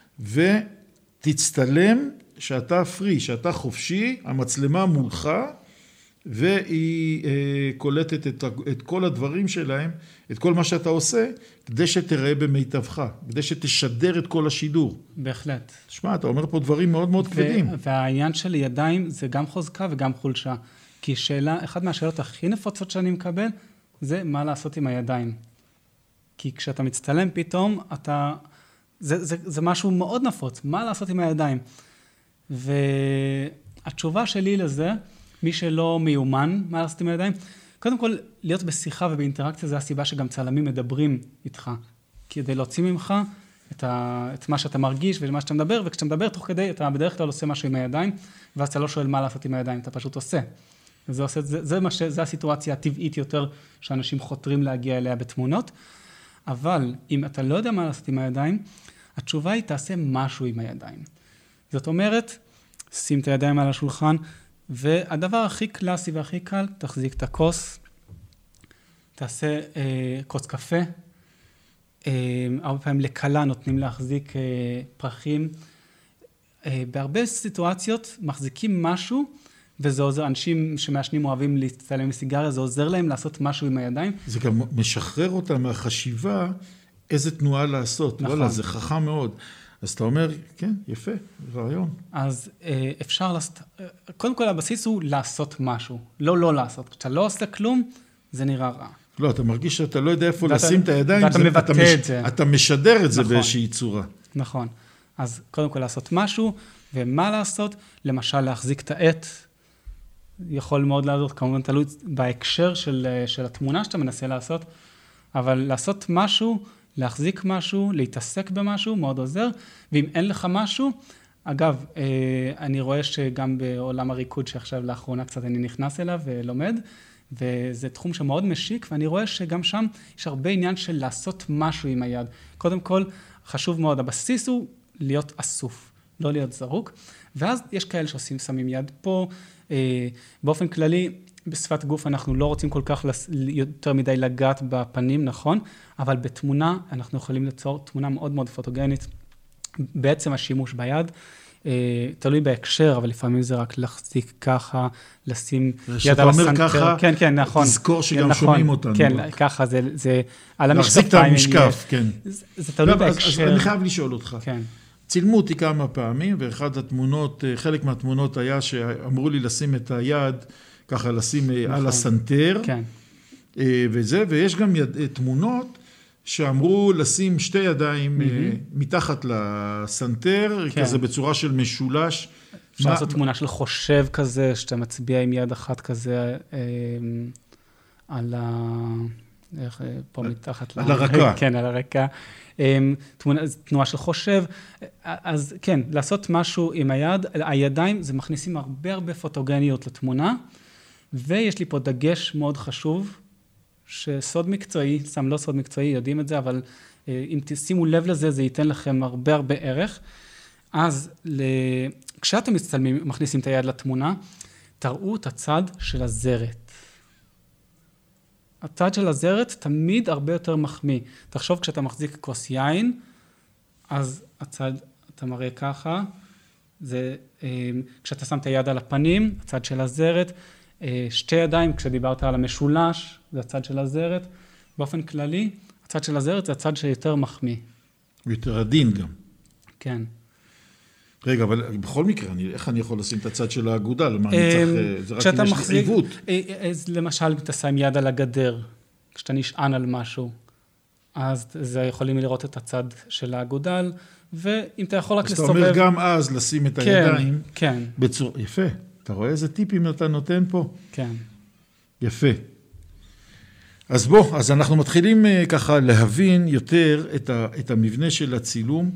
ותצטלם שאתה פרי, שאתה חופשי, המצלמה מולך, והיא אה, קולטת את, את כל הדברים שלהם, את כל מה שאתה עושה, כדי שתראה במיטבך, כדי שתשדר את כל השידור. בהחלט. תשמע, אתה אומר פה דברים מאוד מאוד כבדים. והעניין של ידיים זה גם חוזקה וגם חולשה. כי שאלה, אחת מהשאלות הכי נפוצות שאני מקבל, זה מה לעשות עם הידיים. כי כשאתה מצטלם פתאום, אתה, זה, זה, זה משהו מאוד נפוץ, מה לעשות עם הידיים. והתשובה שלי לזה, מי שלא מיומן, מה לעשות עם הידיים? קודם כל, להיות בשיחה ובאינטראקציה, זה הסיבה שגם צלמים מדברים איתך. כדי להוציא ממך את, ה, את מה שאתה מרגיש ומה שאתה מדבר, וכשאתה מדבר תוך כדי, אתה בדרך כלל עושה משהו עם הידיים, ואז אתה לא שואל מה לעשות עם הידיים, אתה פשוט עושה. וזה עושה, זה, זה, מה ש, זה הסיטואציה הטבעית יותר, שאנשים חותרים להגיע אליה בתמונות. אבל אם אתה לא יודע מה לעשות עם הידיים, התשובה היא תעשה משהו עם הידיים. זאת אומרת, שים את הידיים על השולחן, והדבר הכי קלאסי והכי קל, תחזיק את הכוס, תעשה אה, כוס קפה, אה, הרבה פעמים לקלה נותנים להחזיק אה, פרחים, אה, בהרבה סיטואציות מחזיקים משהו, וזה עוזר, אנשים שמעשנים אוהבים להצטלם מסיגריה, זה עוזר להם לעשות משהו עם הידיים. זה גם משחרר אותם מהחשיבה איזה תנועה לעשות. נכון. לא, לא, זה חכם מאוד. אז אתה אומר, כן, יפה, רעיון. אז אה, אפשר לעשות, קודם כל הבסיס הוא לעשות משהו, לא לא לעשות. כשאתה לא עושה כלום, זה נראה רע. לא, אתה מרגיש שאתה לא יודע איפה לשים את הידיים. ואתה מבטא את זה. אתה משדר את זה באיזושהי צורה. נכון. אז קודם כל לעשות משהו, ומה לעשות? למשל להחזיק את העט, יכול מאוד לעזור, כמובן תלוי בהקשר של, של התמונה שאתה מנסה לעשות, אבל לעשות משהו, להחזיק משהו, להתעסק במשהו, מאוד עוזר, ואם אין לך משהו, אגב, אני רואה שגם בעולם הריקוד שעכשיו לאחרונה קצת אני נכנס אליו ולומד, וזה תחום שמאוד משיק, ואני רואה שגם שם יש הרבה עניין של לעשות משהו עם היד. קודם כל, חשוב מאוד, הבסיס הוא להיות אסוף, לא להיות זרוק, ואז יש כאלה שעושים שמים יד פה, באופן כללי, בשפת גוף אנחנו לא רוצים כל כך יותר מדי לגעת בפנים, נכון? אבל בתמונה אנחנו יכולים ליצור תמונה מאוד מאוד פוטוגנית, בעצם השימוש ביד, תלוי בהקשר, אבל לפעמים זה רק להחזיק ככה, לשים יד על הסנטר. ככה, כן, כן, נכון. תזכור שגם נכון, שומעים אותנו. כן, ככה, זה, זה על המשקפיים. להחזיק את המשקף, כן. זה, זה תלוי בהקשר. אז אני חייב לשאול אותך. כן. צילמו אותי כמה פעמים, ואחד התמונות, חלק מהתמונות היה שאמרו לי לשים את היד, ככה לשים נכון. על הסנטר. כן. וזה, ויש גם יד, תמונות, שאמרו לשים שתי ידיים mm-hmm. מתחת לסנטר, כן. כזה בצורה של משולש. אפשר לעשות מה... תמונה של חושב כזה, שאתה מצביע עם יד אחת כזה אה, על ה... איך, פה מתחת על לה... הרקע. כן, על הרקע. אה, תמונה, תנועה של חושב. אז כן, לעשות משהו עם היד, הידיים, זה מכניסים הרבה הרבה פוטוגניות לתמונה, ויש לי פה דגש מאוד חשוב, שסוד מקצועי, שם לא סוד מקצועי, יודעים את זה, אבל אם תשימו לב לזה, זה ייתן לכם הרבה הרבה ערך. אז כשאתם מצטלמים, מכניסים את היד לתמונה, תראו את הצד של הזרת. הצד של הזרת תמיד הרבה יותר מחמיא. תחשוב כשאתה מחזיק כוס יין, אז הצד, אתה מראה ככה, זה, כשאתה שם את היד על הפנים, הצד של הזרת, שתי ידיים, כשדיברת על המשולש, זה הצד של הזרת. באופן כללי, הצד של הזרת זה הצד שיותר מחמיא. יותר עדין גם. כן. רגע, אבל בכל מקרה, אני, איך אני יכול לשים את הצד של האגודה? למה אני צריך, זה רק אם יש לי עיוות. אז למשל, אתה שם יד על הגדר, כשאתה נשען על משהו, אז זה יכולים לראות את הצד של האגודל, ואם אתה יכול רק לסובב... אז אתה אומר גם אז לשים את הידיים. כן, כן. בצור... יפה. אתה רואה איזה טיפים אתה נותן פה? כן. יפה. אז בוא, אז אנחנו מתחילים ככה להבין יותר את, ה, את המבנה של הצילום,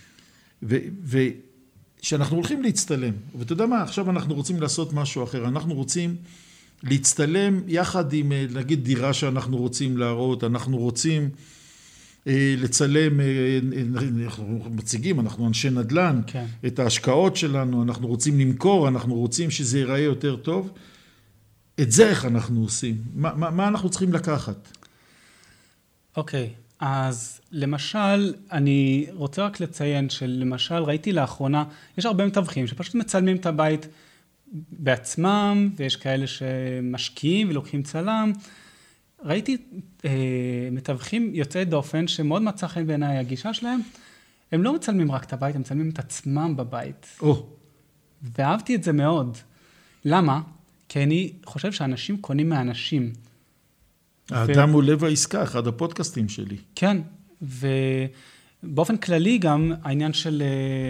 ושאנחנו הולכים להצטלם. ואתה יודע מה, עכשיו אנחנו רוצים לעשות משהו אחר. אנחנו רוצים להצטלם יחד עם, נגיד, דירה שאנחנו רוצים להראות, אנחנו רוצים לצלם, אנחנו מציגים, אנחנו אנשי נדל"ן, כן. את ההשקעות שלנו, אנחנו רוצים למכור, אנחנו רוצים שזה ייראה יותר טוב. את זה איך אנחנו עושים? מה, מה, מה אנחנו צריכים לקחת? אוקיי, אז למשל, אני רוצה רק לציין שלמשל ראיתי לאחרונה, יש הרבה מתווכים שפשוט מצלמים את הבית בעצמם, ויש כאלה שמשקיעים ולוקחים צלם. ראיתי אה, מתווכים יוצאי דופן שמאוד מצא חן בעיניי הגישה שלהם, הם לא מצלמים רק את הבית, הם מצלמים את עצמם בבית. או. ואהבתי את זה מאוד. למה? כי אני חושב שאנשים קונים מאנשים. האדם ו... הוא לב העסקה, אחד הפודקאסטים שלי. כן, ובאופן כללי גם העניין של,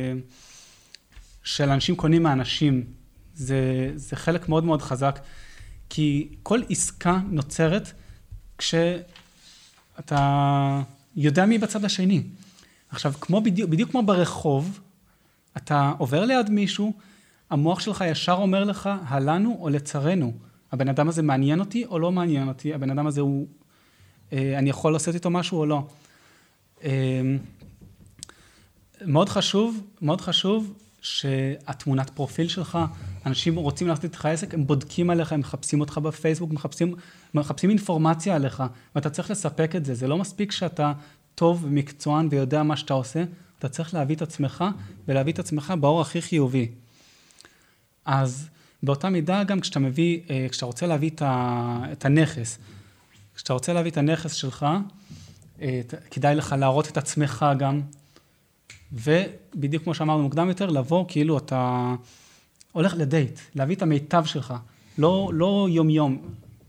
של אנשים קונים מאנשים, זה, זה חלק מאוד מאוד חזק, כי כל עסקה נוצרת כשאתה יודע מי בצד השני. עכשיו, כמו בדיוק, בדיוק כמו ברחוב, אתה עובר ליד מישהו, המוח שלך ישר אומר לך, הלנו או לצרנו. הבן אדם הזה מעניין אותי או לא מעניין אותי, הבן אדם הזה הוא, אני יכול לעשות איתו משהו או לא. מאוד חשוב, מאוד חשוב שהתמונת פרופיל שלך, אנשים רוצים לעשות איתך עסק, הם בודקים עליך, הם מחפשים אותך בפייסבוק, מחפשים, מחפשים אינפורמציה עליך, ואתה צריך לספק את זה. זה לא מספיק שאתה טוב ומקצוען ויודע מה שאתה עושה, אתה צריך להביא את עצמך, ולהביא את עצמך באור הכי חיובי. אז באותה מידה גם כשאתה מביא, כשאתה רוצה להביא את הנכס, כשאתה רוצה להביא את הנכס שלך, כדאי לך להראות את עצמך גם, ובדיוק כמו שאמרנו מוקדם יותר, לבוא כאילו אתה הולך לדייט, להביא את המיטב שלך, לא, לא יום יום.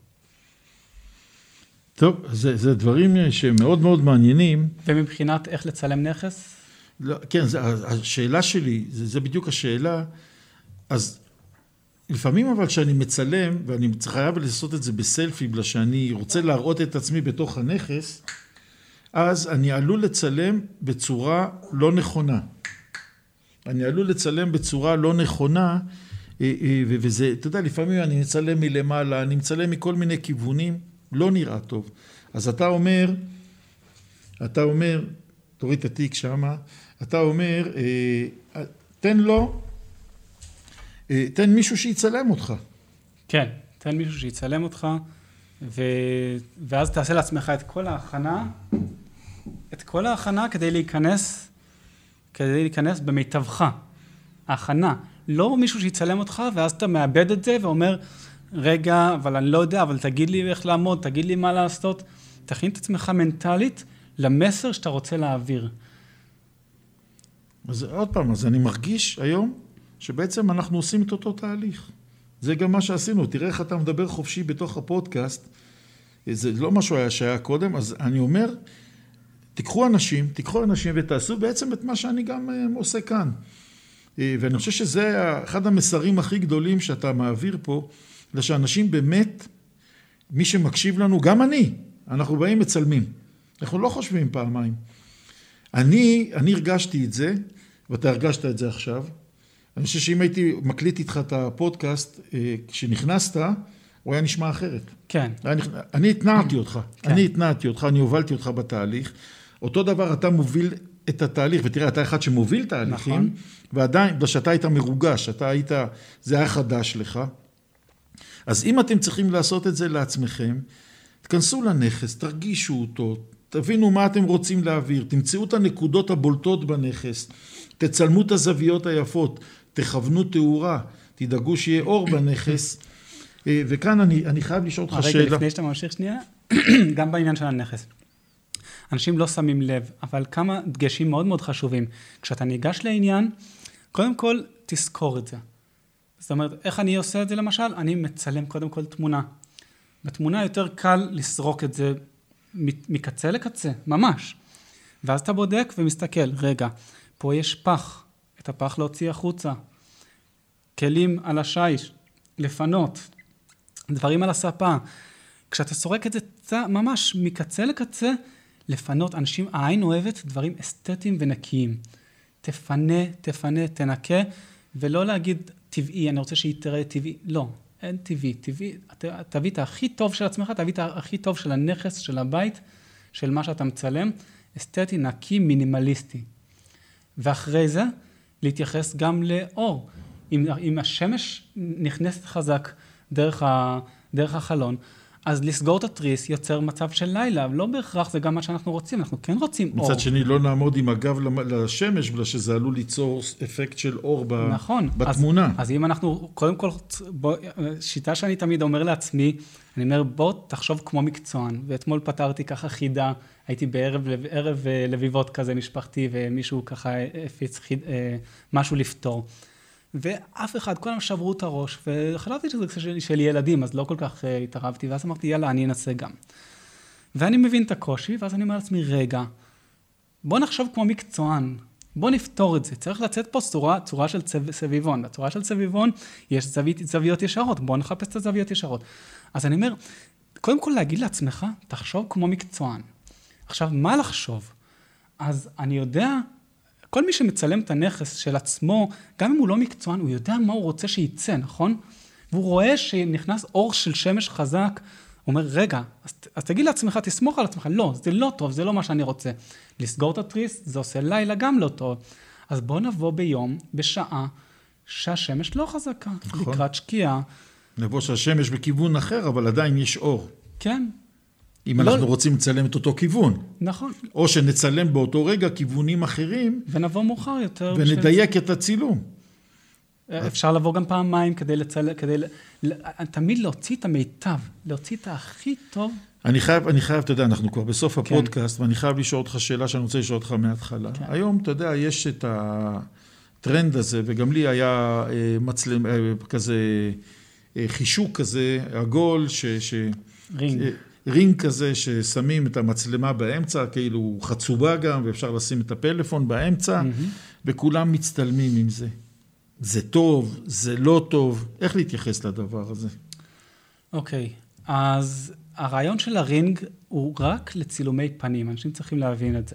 טוב, זה, זה דברים שמאוד מאוד מעניינים. ומבחינת איך לצלם נכס? לא, כן, זה, השאלה שלי, זה, זה בדיוק השאלה, אז לפעמים אבל שאני מצלם, ואני חייב לעשות את זה בסלפי, בגלל שאני רוצה להראות את עצמי בתוך הנכס, אז אני עלול לצלם בצורה לא נכונה. אני עלול לצלם בצורה לא נכונה, וזה, אתה יודע, לפעמים אני מצלם מלמעלה, אני מצלם מכל מיני כיוונים, לא נראה טוב. אז אתה אומר, אתה אומר, תוריד את התיק שמה, אתה אומר, תן לו, תן מישהו שיצלם אותך. כן, תן מישהו שיצלם אותך, ו... ואז תעשה לעצמך את כל ההכנה, את כל ההכנה כדי להיכנס, כדי להיכנס במיטבך. ההכנה. לא מישהו שיצלם אותך, ואז אתה מאבד את זה ואומר, רגע, אבל אני לא יודע, אבל תגיד לי איך לעמוד, תגיד לי מה לעשות. תכין את עצמך מנטלית למסר שאתה רוצה להעביר. אז עוד פעם, אז אני מרגיש היום שבעצם אנחנו עושים את אותו תהליך. זה גם מה שעשינו. תראה איך אתה מדבר חופשי בתוך הפודקאסט. זה לא משהו היה שהיה קודם, אז אני אומר, תיקחו אנשים, תיקחו אנשים ותעשו בעצם את מה שאני גם עושה כאן. ואני חושב שזה אחד המסרים הכי גדולים שאתה מעביר פה, זה שאנשים באמת, מי שמקשיב לנו, גם אני, אנחנו באים מצלמים. אנחנו לא חושבים פעמיים. אני, אני הרגשתי את זה, ואתה הרגשת את זה עכשיו. אני חושב שאם הייתי מקליט איתך את הפודקאסט, כשנכנסת, הוא היה נשמע אחרת. כן. אני התנעתי אותך. כן. אני התנעתי אותך, אני הובלתי אותך בתהליך. אותו דבר, אתה מוביל את התהליך, ותראה, אתה אחד שמוביל תהליכים, נכון. ועדיין, שאתה היית מרוגש, אתה היית, זה היה חדש לך. אז אם אתם צריכים לעשות את זה לעצמכם, תכנסו לנכס, תרגישו אותו, תבינו מה אתם רוצים להעביר, תמצאו את הנקודות הבולטות בנכס, תצלמו את הזוויות היפות, תכוונו תאורה, תדאגו שיהיה אור בנכס, וכאן אני, אני חייב לשאול אותך שאלה. רגע, לפני שאתה ממשיך שנייה, גם בעניין של הנכס. אנשים לא שמים לב, אבל כמה דגשים מאוד מאוד חשובים. כשאתה ניגש לעניין, קודם כל תזכור את זה. זאת אומרת, איך אני עושה את זה למשל? אני מצלם קודם כל תמונה. בתמונה יותר קל לסרוק את זה מקצה לקצה, ממש. ואז אתה בודק ומסתכל, רגע, פה יש פח, את הפח להוציא החוצה, כלים על השיש, לפנות, דברים על הספה. כשאתה סורק את זה ממש מקצה לקצה, לפנות, אנשים, העין אוהבת דברים אסתטיים ונקיים. תפנה, תפנה, תנקה, ולא להגיד טבעי, אני רוצה שהיא תראה טבעי. לא, אין טבעי. טבעי, תביא את הכי טוב של עצמך, תביא את הכי טוב של הנכס, של הבית, של מה שאתה מצלם, אסתטי, נקי, מינימליסטי. ואחרי זה, להתייחס גם לאור. אם, אם השמש נכנסת חזק דרך, ה, דרך החלון, אז לסגור את התריס יוצר מצב של לילה, לא בהכרח זה גם מה שאנחנו רוצים, אנחנו כן רוצים אור. מצד שני, לא נעמוד עם הגב לשמש, בגלל שזה עלול ליצור אפקט של אור ב... נכון. בתמונה. אז, אז אם אנחנו, קודם כל, בוא, שיטה שאני תמיד אומר לעצמי, אני אומר, בוא תחשוב כמו מקצוען, ואתמול פתרתי ככה חידה, הייתי בערב ערב לביבות כזה משפחתי, ומישהו ככה הפיץ חיד, משהו לפתור. ואף אחד, כולם שברו את הראש, וחלבתי שזה של, של ילדים, אז לא כל כך uh, התערבתי, ואז אמרתי, יאללה, אני אנסה גם. ואני מבין את הקושי, ואז אני אומר לעצמי, רגע, בוא נחשוב כמו מקצוען, בוא נפתור את זה, צריך לצאת פה צורה, צורה של צו, סביבון, בצורה של סביבון יש זווית, זוויות ישרות, בוא נחפש את הזוויות ישרות. אז אני אומר, קודם כל להגיד לעצמך, תחשוב כמו מקצוען. עכשיו, מה לחשוב? אז אני יודע, כל מי שמצלם את הנכס של עצמו, גם אם הוא לא מקצוען, הוא יודע מה הוא רוצה שייצא, נכון? והוא רואה שנכנס אור של שמש חזק, הוא אומר, רגע, אז, אז תגיד לעצמך, תסמוך על עצמך, לא, זה לא טוב, זה לא מה שאני רוצה. לסגור את התריס, זה עושה לילה גם לא טוב. אז בוא נבוא ביום, בשעה, שהשמש לא חזקה, נכון. לקראת שקיעה. נבוא שהשמש בכיוון אחר, אבל עדיין יש אור. כן. אם לא... אנחנו רוצים לצלם את אותו כיוון. נכון. או שנצלם באותו רגע כיוונים אחרים. ונבוא מאוחר יותר. ונדייק בשביל... את הצילום. אפשר לבוא גם פעמיים כדי לצלם, כדי תמיד להוציא את המיטב, להוציא את הכי טוב. אני חייב, אני חייב, אתה יודע, אנחנו כבר בסוף הפודקאסט, ואני חייב לשאול אותך שאלה שאני רוצה לשאול אותך מההתחלה. היום, אתה יודע, יש את הטרנד הזה, וגם לי היה מצלם, כזה, חישוק כזה, עגול, ש... רינג. רינג כזה ששמים את המצלמה באמצע, כאילו חצובה גם, ואפשר לשים את הפלאפון באמצע, וכולם מצטלמים עם זה. זה טוב, זה לא טוב. איך להתייחס לדבר הזה? אוקיי, okay. אז הרעיון של הרינג הוא רק לצילומי פנים. אנשים צריכים להבין את זה.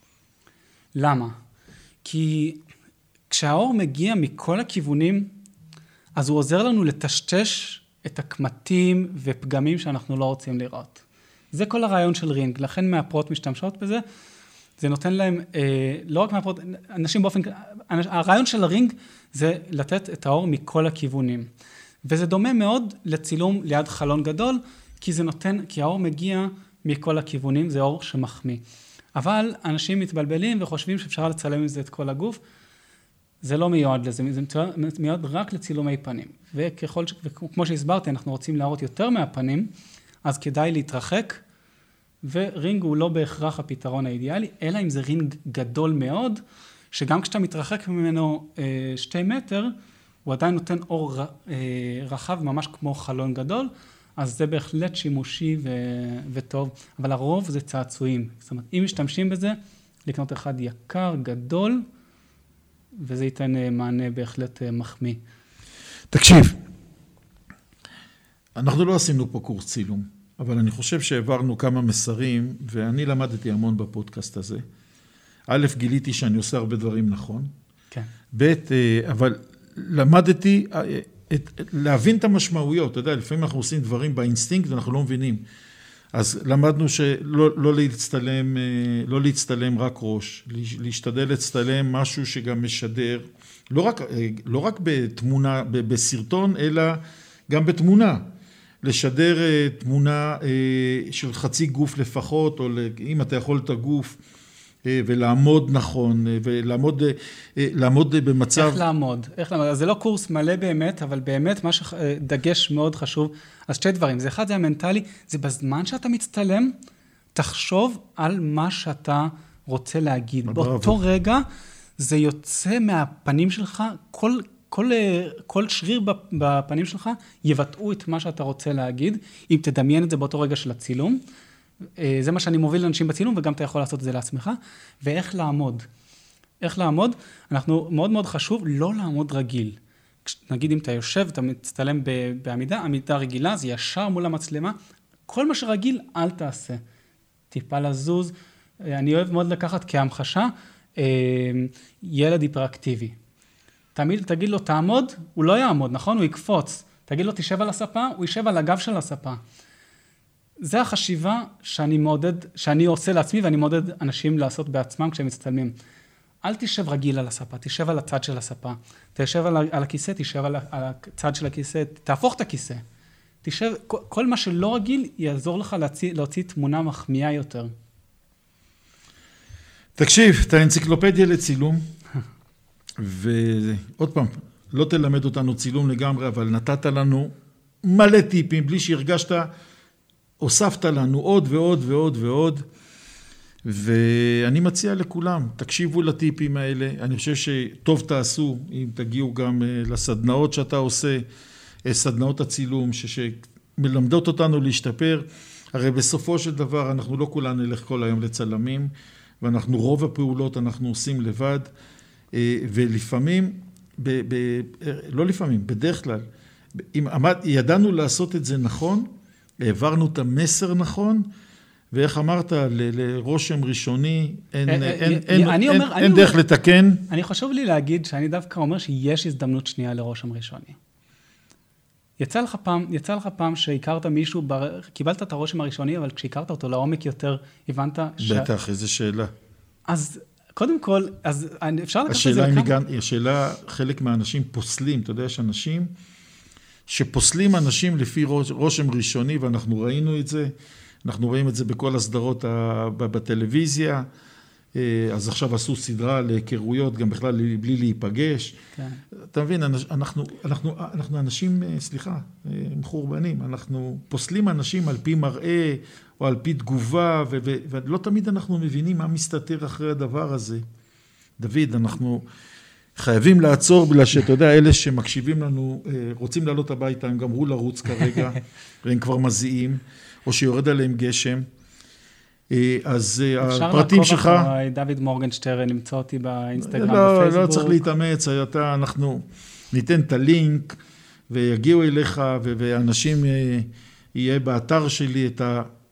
למה? כי כשהאור מגיע מכל הכיוונים, אז הוא עוזר לנו לטשטש את הקמטים ופגמים שאנחנו לא רוצים לראות. זה כל הרעיון של רינג. לכן מהפרות משתמשות בזה. זה נותן להם, אה, לא רק מהפרות, אנשים באופן, הרעיון של הרינג זה לתת את האור מכל הכיוונים. וזה דומה מאוד לצילום ליד חלון גדול, כי זה נותן, כי האור מגיע מכל הכיוונים, זה אור שמחמיא. אבל אנשים מתבלבלים וחושבים שאפשר לצלם עם זה את כל הגוף. זה לא מיועד לזה, זה מיועד רק לצילומי פנים. וככל, וכמו שהסברתי, אנחנו רוצים להראות יותר מהפנים, אז כדאי להתרחק, ורינג הוא לא בהכרח הפתרון האידיאלי, אלא אם זה רינג גדול מאוד, שגם כשאתה מתרחק ממנו אה, שתי מטר, הוא עדיין נותן אור אה, רחב, ממש כמו חלון גדול, אז זה בהחלט שימושי ו... וטוב, אבל הרוב זה צעצועים. זאת אומרת, אם משתמשים בזה, לקנות אחד יקר, גדול, וזה ייתן אה, מענה בהחלט אה, מחמיא. תקשיב, אנחנו לא עשינו פה קורס צילום. אבל אני חושב שהעברנו כמה מסרים, ואני למדתי המון בפודקאסט הזה. א', גיליתי שאני עושה הרבה דברים נכון. כן. ב', אבל למדתי את, להבין את המשמעויות. אתה יודע, לפעמים אנחנו עושים דברים באינסטינקט ואנחנו לא מבינים. אז למדנו שלא לא להצטלם, לא להצטלם רק ראש, להשתדל להצטלם משהו שגם משדר, לא רק, לא רק בתמונה, בסרטון, אלא גם בתמונה. לשדר תמונה של חצי גוף לפחות, או אם אתה יכול את הגוף, ולעמוד נכון, ולעמוד לעמוד במצב... איך לעמוד? איך לעמוד? אז זה לא קורס מלא באמת, אבל באמת מה שדגש מאוד חשוב. אז שתי דברים. זה אחד, זה המנטלי, זה בזמן שאתה מצטלם, תחשוב על מה שאתה רוצה להגיד. באותו רגע, זה יוצא מהפנים שלך, כל... כל, כל שריר בפנים שלך יבטאו את מה שאתה רוצה להגיד, אם תדמיין את זה באותו רגע של הצילום. זה מה שאני מוביל לאנשים בצילום, וגם אתה יכול לעשות את זה לעצמך. ואיך לעמוד? איך לעמוד? אנחנו, מאוד מאוד חשוב לא לעמוד רגיל. נגיד אם אתה יושב, אתה מצטלם בעמידה, עמידה רגילה, זה ישר מול המצלמה. כל מה שרגיל, אל תעשה. טיפה לזוז. אני אוהב מאוד לקחת כהמחשה, ילד היפראקטיבי. תמיד תגיד לו, תעמוד, הוא לא יעמוד, נכון? הוא יקפוץ. תגיד לו, תשב על הספה, הוא יישב על הגב של הספה. זה החשיבה שאני מעודד, שאני עושה לעצמי, ואני מעודד אנשים לעשות בעצמם כשהם מצטלמים. אל תשב רגיל על הספה, תשב על הצד של הספה. תשב על, על הכיסא, תשב על, על הצד של הכיסא, תהפוך את הכיסא. תשב, כל, כל מה שלא רגיל יעזור לך להוציא, להוציא תמונה מחמיאה יותר. תקשיב, את האנציקלופדיה לצילום, ועוד פעם, לא תלמד אותנו צילום לגמרי, אבל נתת לנו מלא טיפים, בלי שהרגשת, הוספת לנו עוד ועוד ועוד ועוד, ואני מציע לכולם, תקשיבו לטיפים האלה, אני חושב שטוב תעשו, אם תגיעו גם לסדנאות שאתה עושה, סדנאות הצילום, שמלמדות אותנו להשתפר, הרי בסופו של דבר אנחנו לא כולנו נלך כל היום לצלמים, ואנחנו רוב הפעולות אנחנו עושים לבד, ולפעמים, ב, ב, לא לפעמים, בדרך כלל, אם עמד, ידענו לעשות את זה נכון, העברנו את המסר נכון, ואיך אמרת, ל, לרושם ראשוני, אין, אין, אין, אין, אין, אין דרך לתקן. אני חשוב לי להגיד שאני דווקא אומר שיש הזדמנות שנייה לרושם ראשוני. יצא לך פעם, יצא לך פעם שהכרת מישהו, בר... קיבלת את הרושם הראשוני, אבל כשהכרת אותו לעומק יותר, הבנת ש... בטח, איזו שאלה. אז קודם כל, אז אפשר לקחת את זה השאלה, לכמה... גם, השאלה, חלק מהאנשים פוסלים, אתה יודע, יש אנשים שפוסלים אנשים לפי רושם ראשוני, ואנחנו ראינו את זה, אנחנו רואים את זה בכל הסדרות בטלוויזיה, אז עכשיו עשו סדרה להיכרויות, גם בכלל בלי להיפגש. כן. אתה מבין, אנחנו, אנחנו, אנחנו אנשים, סליחה, מחורבנים, אנחנו פוסלים אנשים על פי מראה, או על פי תגובה, ו- ו- ולא תמיד אנחנו מבינים מה מסתתר אחרי הדבר הזה. דוד, אנחנו חייבים לעצור, בגלל שאתה יודע, אלה שמקשיבים לנו, רוצים לעלות הביתה, הם גמרו לרוץ כרגע, והם כבר מזיעים, או שיורד עליהם גשם. אז הפרטים שלך... אפשר לעקוב אחרי דוד מורגנשטרן, נמצא אותי באינסטגרם, לא, בפייסבוק. לא צריך להתאמץ, אתה, אנחנו ניתן את הלינק, ויגיעו אליך, ואנשים יהיה באתר שלי את ה...